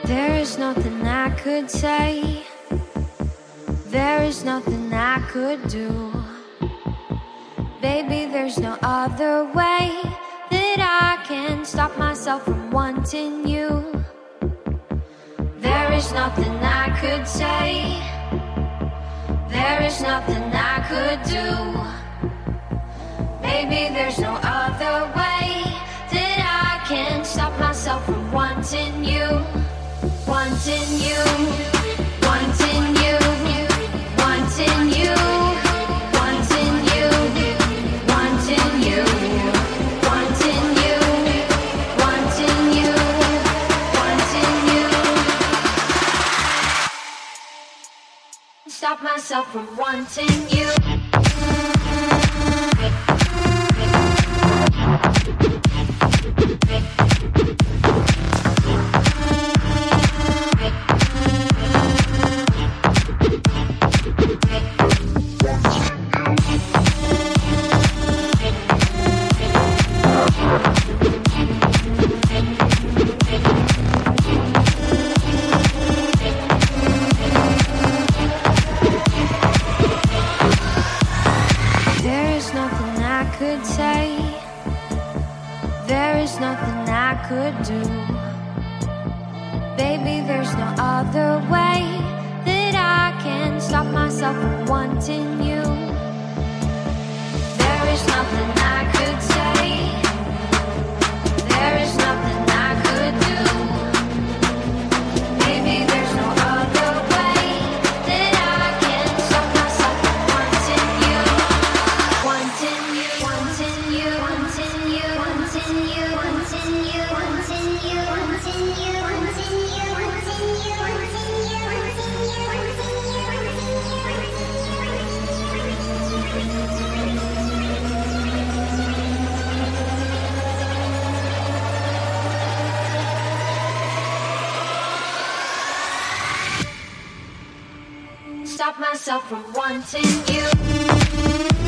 There is nothing I could say. There is nothing I could do. Baby, there's no other way that I can stop myself from wanting you. There is nothing I could say. There is nothing I could do. Baby, there's no other way that I can stop myself from wanting you. Wanting you, wanting you, wanting you, wanting you, wanting you, wanting you, wanting you, wanting you. Stop myself from wanting you. Could do. Baby, there's no other way that I can stop myself from wanting you. There is nothing I could say. There is nothing I could do. Baby, there's no other way that I can stop myself from wanting you. Wanting you, wanting you, wanting you, wanting you, wanting you. Stop myself from wanting you.